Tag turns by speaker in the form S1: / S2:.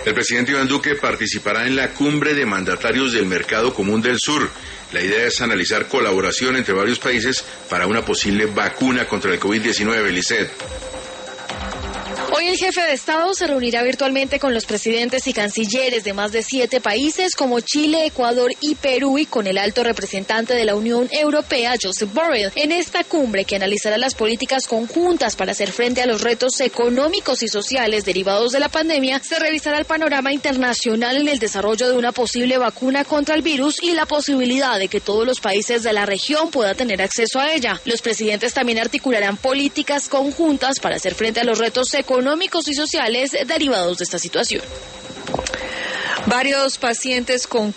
S1: El presidente Iván Duque participará en la cumbre de mandatarios del Mercado Común del Sur. La idea es analizar colaboración entre varios países para una posible vacuna contra el COVID-19, Lisset.
S2: Hoy el jefe de Estado se reunirá virtualmente con los presidentes y cancilleres de más de 7 países como Chile, Ecuador y Perú y con el alto representante de la Unión Europea, Josep Borrell. En esta cumbre, que analizará las políticas conjuntas para hacer frente a los retos económicos y sociales derivados de la pandemia, se revisará el panorama internacional en el desarrollo de una posible vacuna contra el virus y la posibilidad de que todos los países de la región puedan tener acceso a ella. Los presidentes también articularán políticas conjuntas para hacer frente a los retos económicos y sociales derivados de esta situación.
S3: Varios pacientes con